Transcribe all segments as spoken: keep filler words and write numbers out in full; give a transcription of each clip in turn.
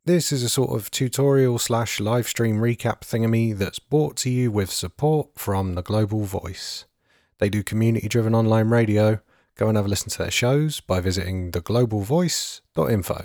This is a sort of tutorial slash live stream recap thingamy that's brought to you with support from The Global Voice. They do community-driven online radio. Go and have a listen to their shows by visiting the global voice dot info.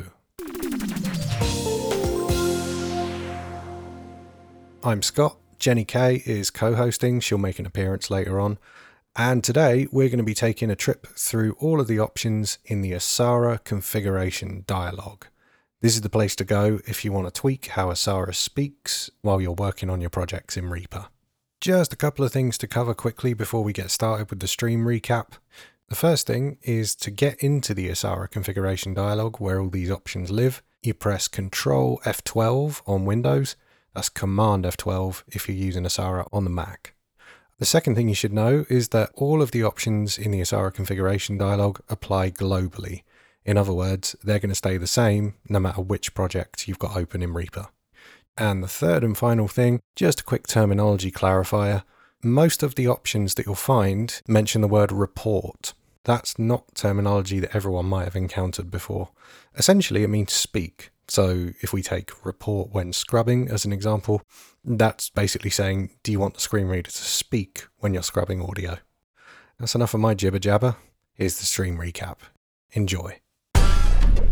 I'm Scott. Jenny Kay is co-hosting. She'll make an appearance later on. And today we're going to be taking a trip through all of the options in the Asara configuration dialog. This is the place to go if you want to tweak how Asara speaks while you're working on your projects in Reaper. Just a couple of things to cover quickly before we get started with the stream recap. The first thing is to get into the Asara configuration dialog where all these options live. You press control F twelve on Windows. That's command F twelve if you're using Asara on the Mac. The second thing you should know is that all of the options in the Asara configuration dialog apply globally. In other words, they're going to stay the same no matter which project you've got open in Reaper. And the third and final thing, just a quick terminology clarifier. Most of the options that you'll find mention the word report. That's not terminology that everyone might have encountered before. Essentially, it means speak. So if we take report when scrubbing as an example, that's basically saying, do you want the screen reader to speak when you're scrubbing audio? That's enough of my jibber jabber. Here's the stream recap. Enjoy.